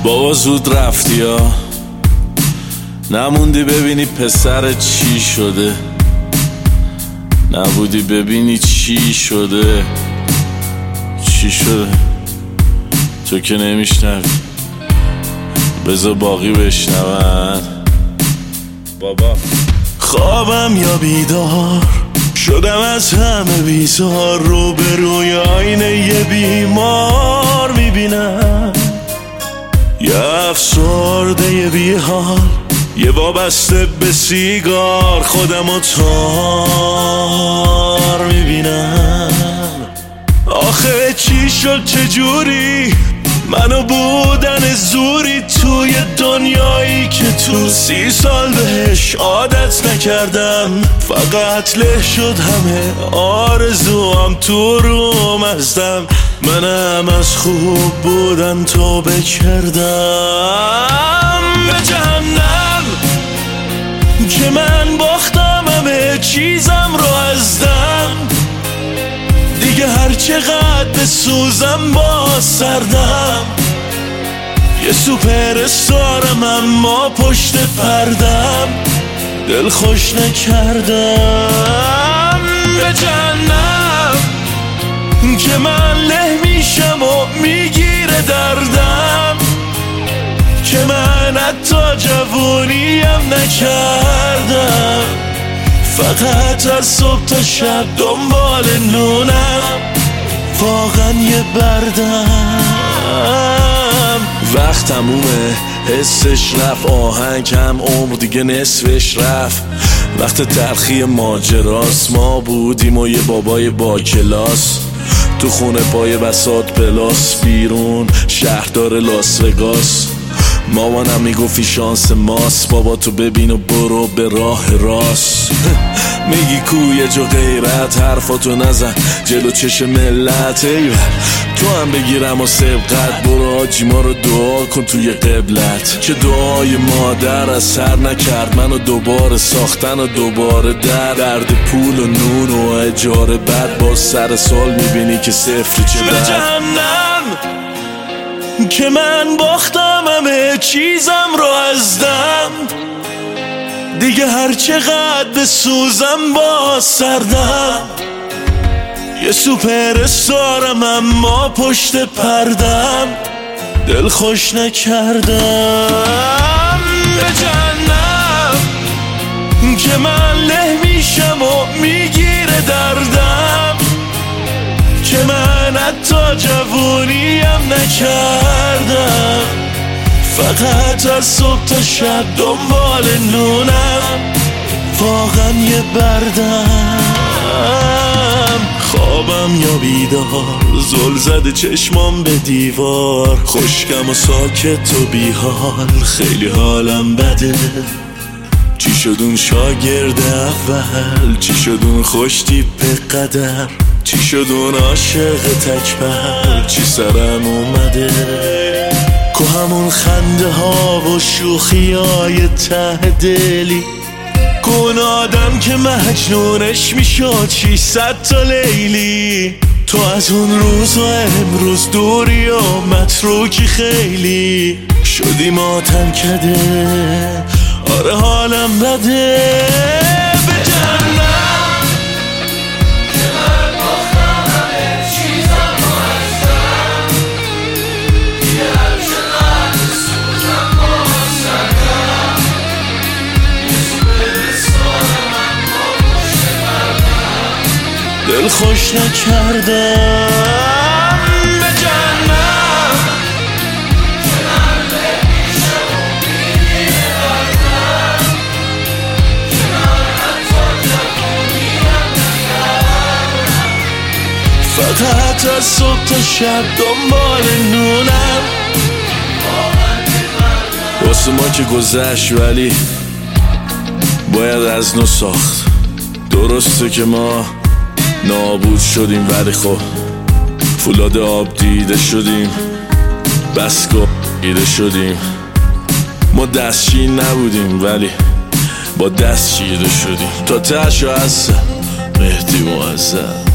بابا زود رفتی یا نموندی ببینی پسر چی شده، نبودی ببینی چی شده. چی شده تو که نمیشنوی، بذار باقی بشنون. بابا خوابم یا بیدار شدم از همه بیزار، رو به روی آینه یه بیمار میبینم، یه افسرده یه بیحال، یه وابسته به سیگار، خودمو تار میبینم. آخه چی شد چجوری منو بودن زوری توی دنیایی که تو 30 سال بهش عادت نکردم، فقط له شد همه آرزوام تو روم ازدم، منم از خوب بودن توبه کردم. به جهنم که من باختم همه چیزم رو از دم، دیگه هر چقدر بسوزم با سردم، یه سوپر استارم اما پشت پردم، دل خوش نکردم. به جهنم که من له میشم و میگیره دردم، که من حتی جوونیم نکردم، فقط از صبح تا شب دنبال نونم، واقعا یه بردم. وقت تمومه حسش رفت، آهنگ هم عمر دیگه نصفش رفت، وقت تلخی ماجراست، ما بودیم و یه بابای با کلاس، تو خونه پای بساط پلاس، بیرون شهردار لاس وگاس، مامانم میگفتی شانس ماست، بابا تو ببین و برو به راه راست. میگی کوی جو غیرت، حرفاتو نزن جلو چش ملت، ایول تو هم بگیرم و سبقت، برو حاجی ما رو دعا کن توی قبلت، که دعای مادر اثر نکرد، منو دوباره ساختن و دوباره درد پول و نون و اجاره، بد با سر سال میبینی که صفری چه بد. به جهنم که من باختم همه چیزم رو از دم، دیگه هر چقدر بسوزم با سردم، یه سوپر استارم اما پشت پردم، دل خوش نکردم. به جهنم که من له میشم و میگیره دردم، که من حتی جوونیم نکردم، فقط از صبح تا شب دنبال نونم، واقعا یه بردم. خوابم یا بیدار زل زده چشمام به دیوار، خشکم و ساکت و بیحال، خیلی حالم بده. چی شد اون شاگرد اول، چی شد اون خوش تیپ قدر، چی شد اون عاشق تکبر، چی سرم اومده، که همون خنده ها و شوخی های ته دلی، که اون آدم که مجنونش میشد 600 تا لیلی، تو از اون روز و امروز دوری و متروکی خیلی، شدی ماتم کده، آره حالم بده. به جهنم دل خوش نکردم. به جهنم که من له میشم و میگیره دردم، که من حتی جوونیم نکردم، فقط از صبح تا شب دنبال نونم، واسه ما که گذشت ولی باید از نو ساخت. درسته که ما نابود شدیم ولی خب فولاد آب دیده شدیم، بسکا دیده شدیم، ما دستشین نبودیم ولی با دست چیده شدیم، تا تشو از مهدی معظم.